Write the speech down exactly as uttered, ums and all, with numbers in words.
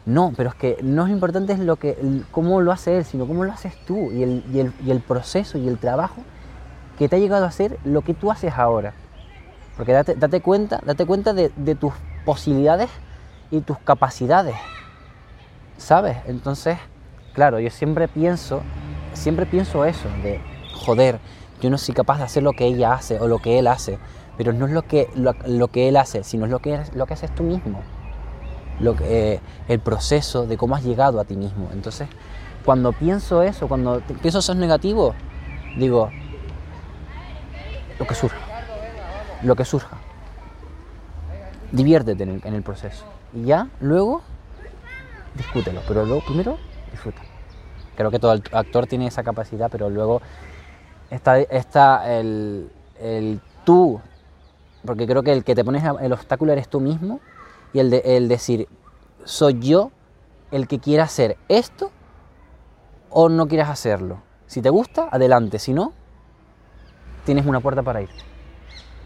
No, pero es que no es importante es lo que, cómo lo hace él, sino cómo lo haces tú y el, y el, y el proceso y el trabajo que te ha llegado a hacer lo que tú haces ahora. Porque date, date cuenta, date cuenta de, de tus posibilidades y tus capacidades, ¿sabes? Entonces, claro, yo siempre pienso, siempre pienso eso, de joder, yo no soy capaz de hacer lo que ella hace o lo que él hace, pero no es lo que, lo, lo que él hace, sino es lo que, lo que haces tú mismo. Lo que, eh, el proceso de cómo has llegado a ti mismo. Entonces, cuando pienso eso, cuando pienso eso es negativo, digo, lo que surja, lo que surja. Diviértete en el, en el proceso. Y ya, luego, discútelo. Pero luego, primero, disfruta. Creo que todo actor tiene esa capacidad, pero luego está, está el, el tú, porque creo que el que te pones el obstáculo eres tú mismo. Y el, de, el decir, soy yo el que quiera hacer esto o no quieras hacerlo. Si te gusta, adelante. Si no, tienes una puerta para irte.